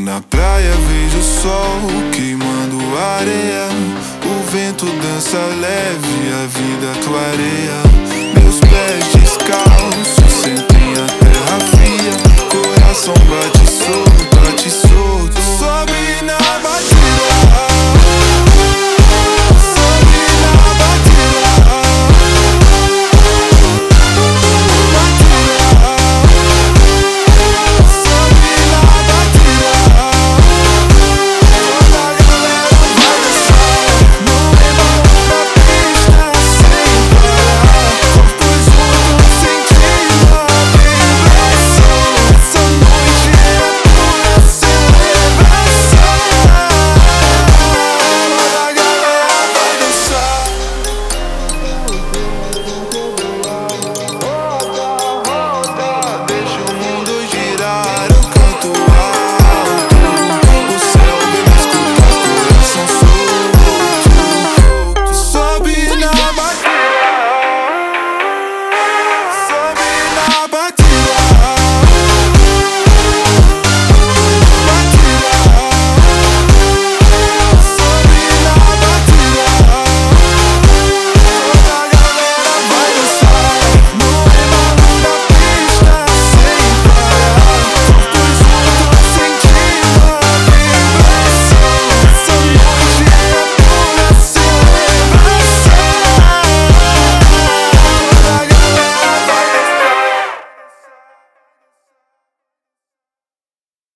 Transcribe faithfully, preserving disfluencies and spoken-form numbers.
Na praia vejo o sol queimando a areia, o vento dança leve, a vida clareia. Meus pés descalços sentem a terra fria, coração bate solto, bate